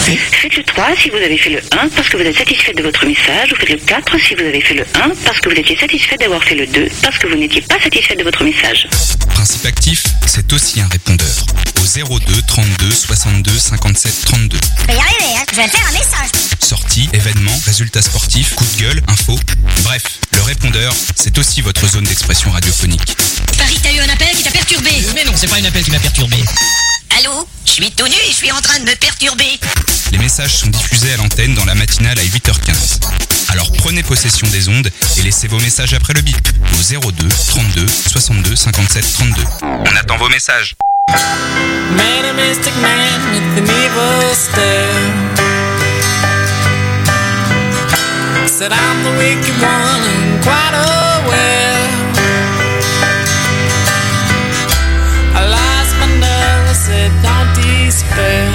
Faites le 3 si vous avez fait le 1 parce que vous êtes satisfait de votre message, ou faites le 4 si vous avez fait le 1 parce que vous étiez satisfait d'avoir fait le 2 parce que vous n'étiez pas satisfait de votre message. Principe actif, c'est aussi un répondeur. Au 02 32 62 57 32. Je vais y arriver, hein. Je vais faire un message. Sorties, événements, résultats sportifs, coups de gueule, infos. Bref, le répondeur, c'est aussi votre zone d'expression radiophonique. Paris, t'as eu un appel qui t'a perturbé. Mais non, c'est pas une appel qui m'a perturbé. Allô? Je suis tout nu et je suis en train de me perturber. Les messages sont diffusés à l'antenne dans la matinale à 8h15. Alors prenez possession des ondes et laissez vos messages après le bip au 02 32 62 57 32. On attend vos messages. Made a mystic man with an evil stare. Said I'm the wicked one and quite aware. I lost my nerve, I said don't despair.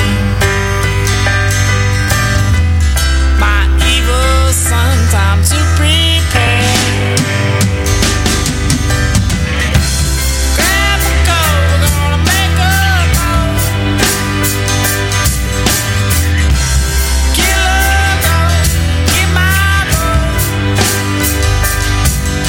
My evil son, time to prepare. Grab a coat, we're gonna make a move. Kill a ghost, get my bow.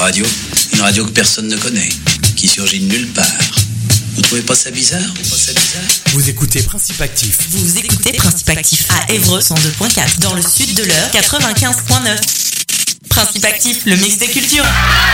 radio. Une radio que personne ne connaît, qui surgit de nulle part. Vous trouvez pas ça bizarre? Vous écoutez Principe Actif. Vous écoutez Principe Actif à Évreux 102.4, dans le sud de l'Eure 95.9. Principe Actif, le mix des cultures.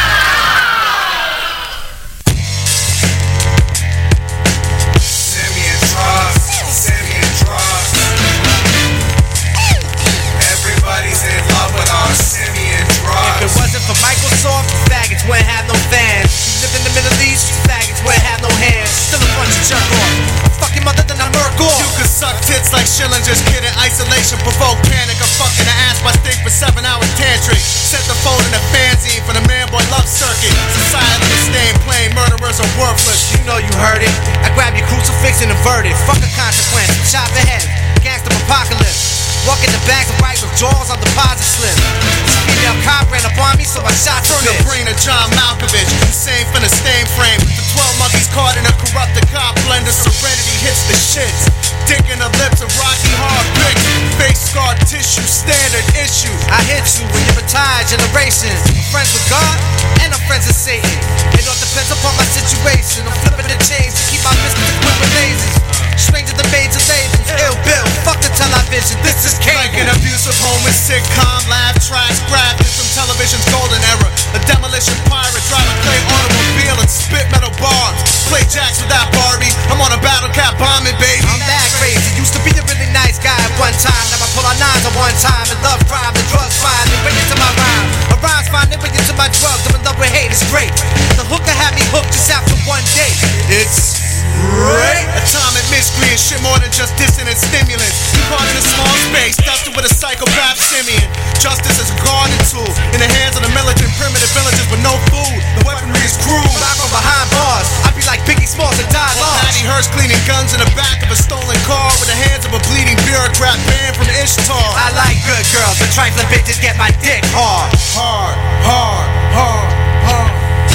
Everybody's in love with our Simeon drugs. If it wasn't for Microsoft, faggots wouldn't have no fans. You live in the Middle East, faggots wouldn't have no hands. Still a bunch of jerk off. I'm fucking mother than I murk off. You could suck tits like Schillinger's kid in isolation. Provoke panic. I'm fucking the ass by sting for 7 hours tantric. Set the phone in a fanzine for the man boy love circuit. Society is staying plain. Murderers are worthless. You know you heard it. I grab your crucifix and invert it. Fuck a consequence. Chop the head. Gangsta apocalypse. Walk in the back and write withdrawals on deposit slip. This female cop ran up on me, so I shot from the brain of John Malkovich. Insane from the stain frame. The 12 monkeys caught in a corrupted cop blender. Serenity hits the shits. Dick in the lips of Rocky Hard bricks. Face scar tissue, standard issue. I hit you when you're retired generations. I'm friends with God and I'm friends with Satan. It all depends upon my situation. I'm flipping the chains to keep my biscuits equipped with lasers. Stranger the major labels, ill bill, fuck the television, this is cable. Like an abusive home with sitcom, laugh, trash, graphics from television's golden era. A demolition pirate, drive a clay automobile and spit metal bars. Play jacks without Barbie, I'm on a battle cat bombing, baby. I'm that crazy, used to be a really nice guy at one time. Now I pull out nines at one time and love crime, the drugs fine, they bring it to my rhyme. My rhymes fine, they bring it to my drugs, I'm in love with hate, it's great. The hooker had me hooked just after one day. It's right. Atomic miscreant, shit more than just dissonant stimulants. You caught in a small space, dusted with a psychopath simian. Justice is a garden tool in the hands of the militant primitive villagers with no food. The weaponry is cruel. But I'm from behind bars. I'd be like Biggie Smalls and die large. Patty Hearst cleaning guns in the back of a stolen car with the hands of a bleeding bureaucrat banned from Ishtar. I like good girls, but trifling bitches get my dick hard. Hard, hard, hard, hard.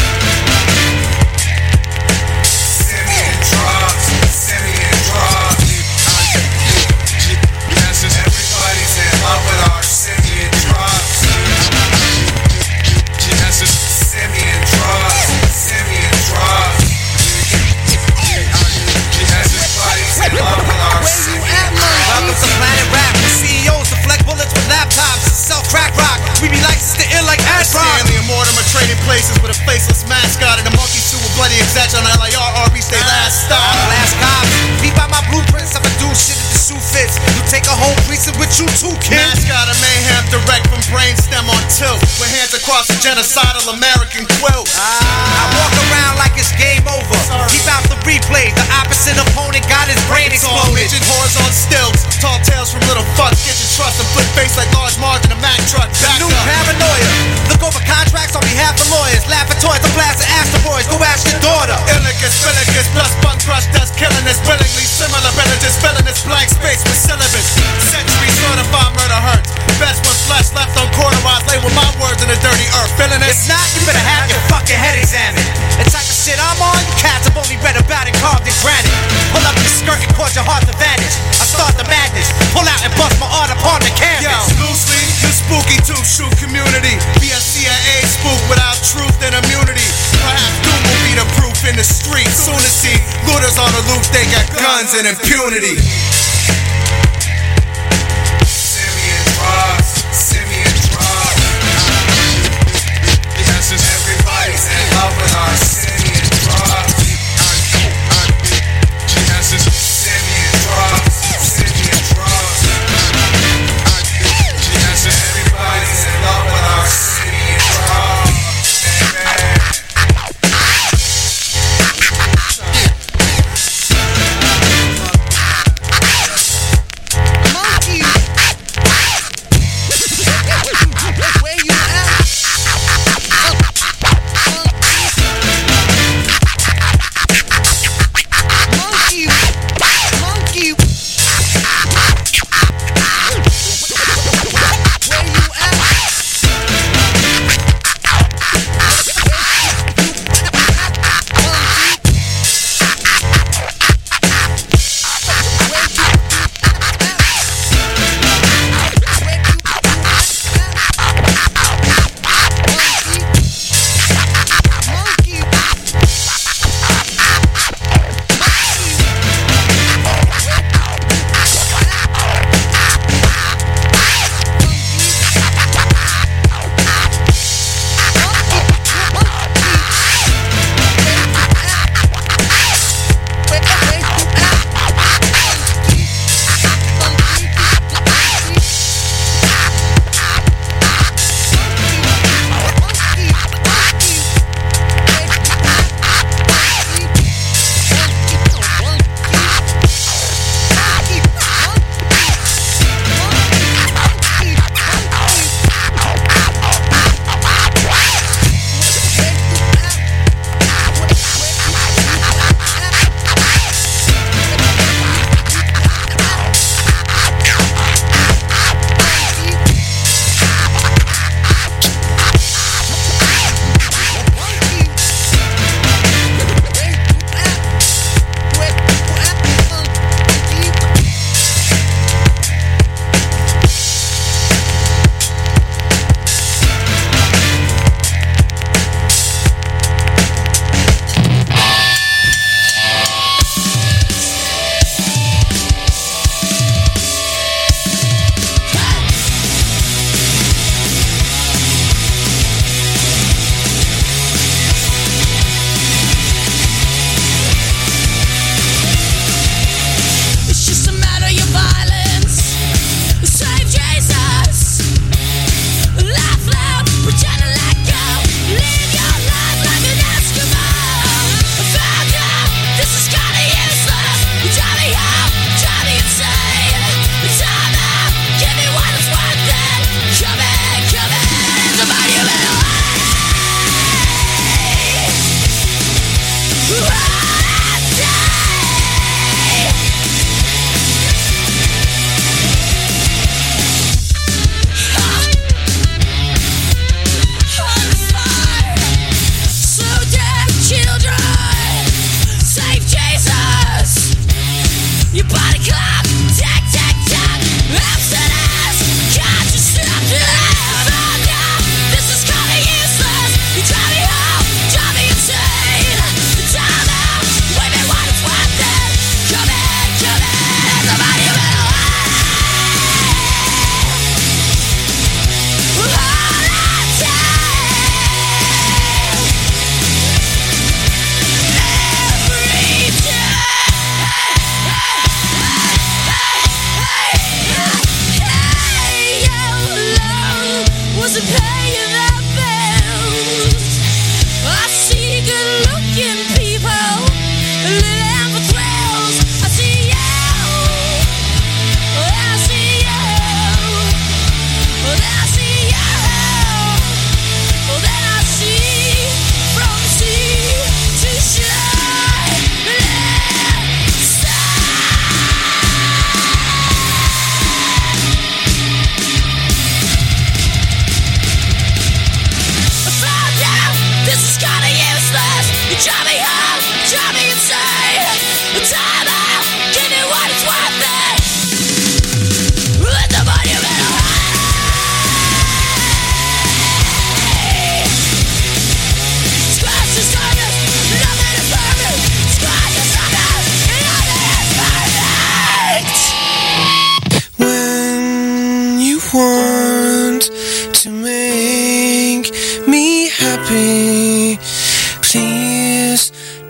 Everybody's in love with our Simeon drugs. Simeon drugs. Simeon drugs. Everybody's in love with our Simeon drugs. Welcome to Planet Rap. CEOs deflect bullets with laptops and sell crack rock. We be licensed to ill like ass rock. Stanley and Mortimer trading places with a faceless mascot and a monkey suit with bloody exec on LIR reach their last stop. Last cops. Beat by my blueprints. I'ma do shit if the shoe fits. You take a whole precinct with you too, kid. Mascot of mayhem direct from brainstem on tilt. With hands across the genocidal American quilt. I walk around like it's game over. Keep out the replay. The opposite opponent got his brain exploded. Midget whores on stilts. Tall tales from little fucks. Get your trust and flip face like large margin of Mack truck. Back new up. Paranoia. Look over contracts on behalf of lawyers. Laugh at toys. The blast of asteroids. Go ask your daughter. Illicus, Willicus, plus bun crush that's killing us. Willingly similar villages filling this blank space with syllabus. Century certified murder hurts. Best when flesh left on corduroys. Label my words in the dirty earth. Feeling it? If not, you better have your fucking head examined. The type of shit I'm on, you cats have only read about and carved in granite. Pull up your skirt and cause your heart to vanish. I start the madness. Pull out and bust my art upon the canvas. Yo, loosely, you spooky two-shoot community. Be a CIA spook without truth and immunity. Perhaps doom will be the proof in the street. Soon as see looters on the loose, they got guns and impunity. Simeon drugs. Simeon drugs. Everybody's in love with our Simeon drugs. Simeon drugs. Simeon drugs. Everybody's in love with our Simeon drugs. Where you at?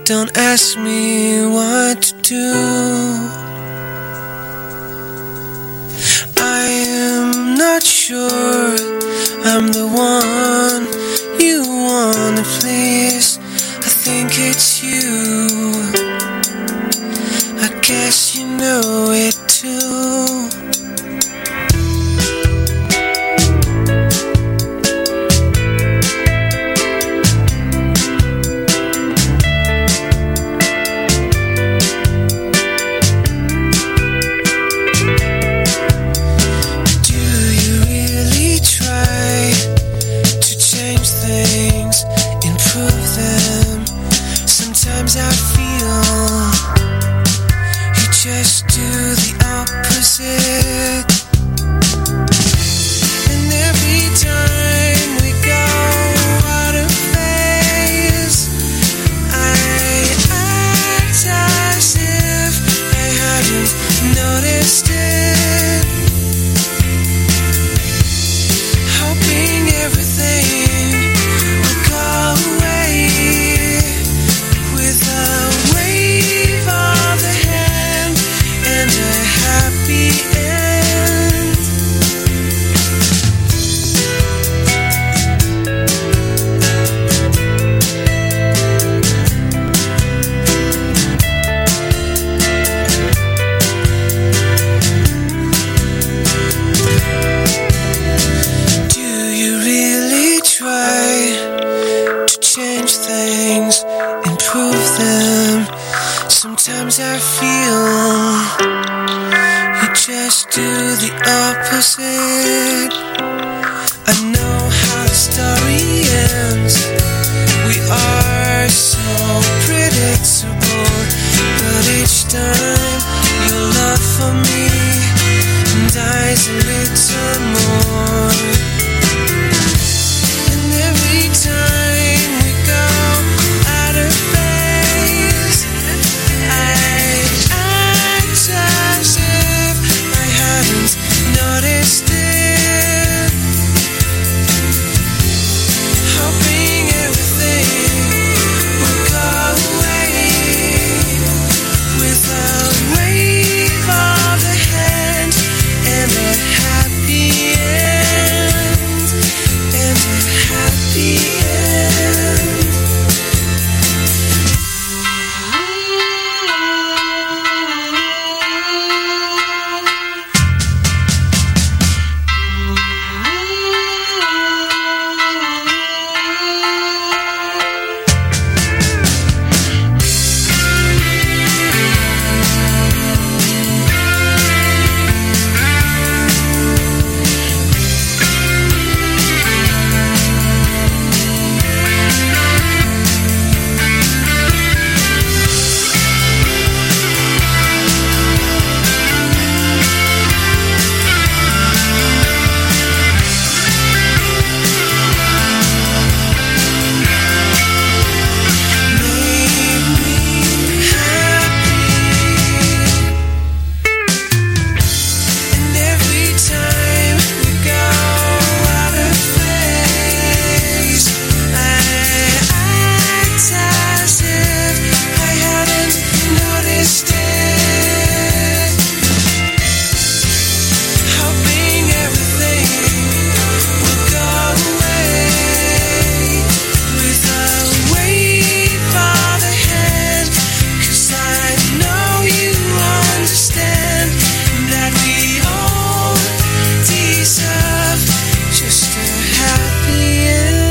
Don't ask me what to do. I am not sure I'm the one you wanna please. I think it's you. I guess you know it too. Sometimes I feel you just do the opposite. And every time we go out of phase, I act as if I hadn't noticed it, hoping everything will go away with a wave of the hand and a happy end. Do you really try to change things, improve them? Sometimes I feel you just do the opposite. I know how the story ends. We are so predictable, but each time your love for me dies a little more. And every time we go out of phase, I act as if I hadn't noticed it, hoping everything will go away with a wave of the hand and a happy end, and a happy end. And every time we go out of phase, I act as if I hadn't noticed it, hoping everything will go away with a wave of the hand. 'Cause I know you understand that we all deserve just a happy end.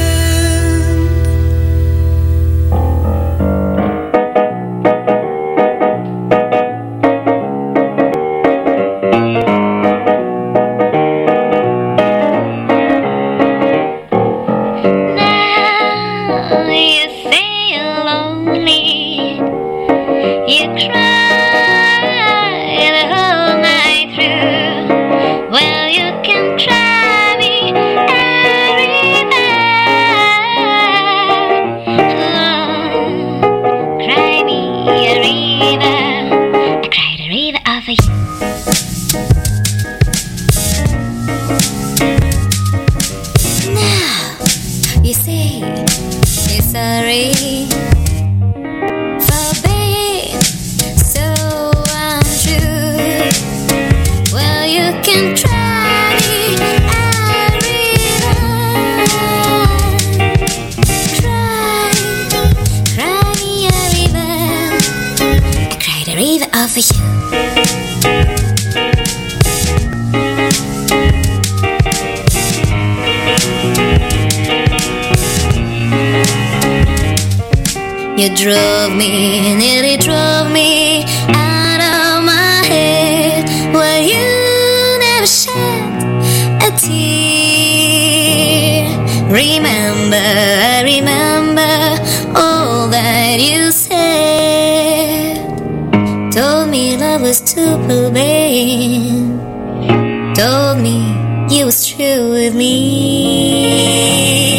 Now you feel lonely, you cry the whole night through. Well, you can try me a river, cry me a river. I cried a river over you. Now you say you're sorry all for you. You drove me, nearly drove me out of my head. Well, you never shed a tear. Remember, I remember all that you said. Told me love was too plain. Told me you was true with me.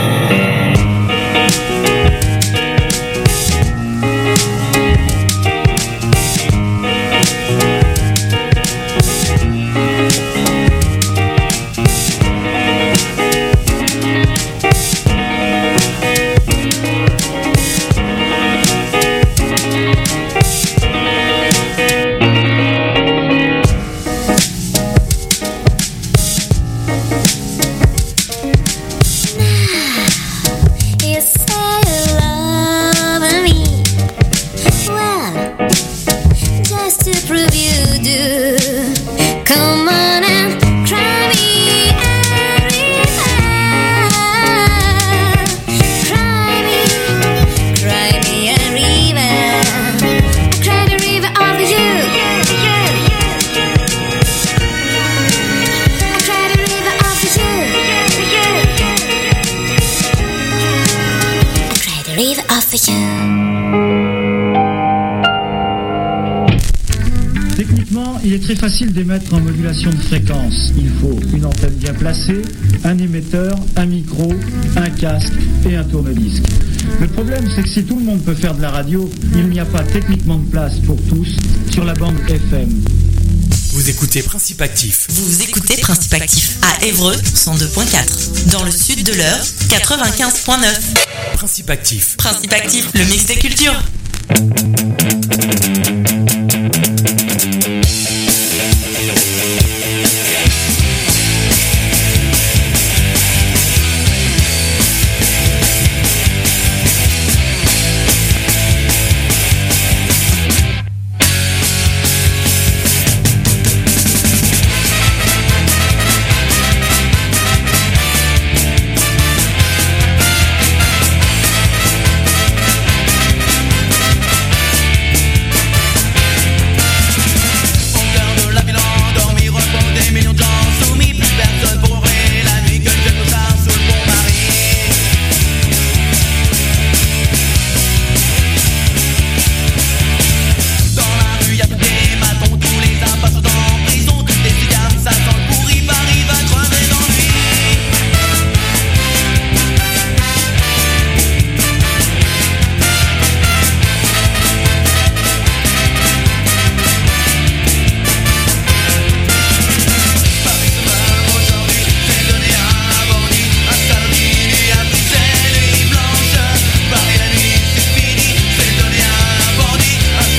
Très facile d'émettre en modulation de fréquence. Il faut une antenne bien placée, un émetteur, un micro, un casque et un tourne-disque. Le problème, c'est que si tout le monde peut faire de la radio, il n'y a pas techniquement de place pour tous sur la bande FM. Vous écoutez Principe Actif. Vous écoutez Principe Actif à Évreux 102.4. Dans le sud de l'Eure 95.9. Principe Actif. Principe Actif, le mix des cultures.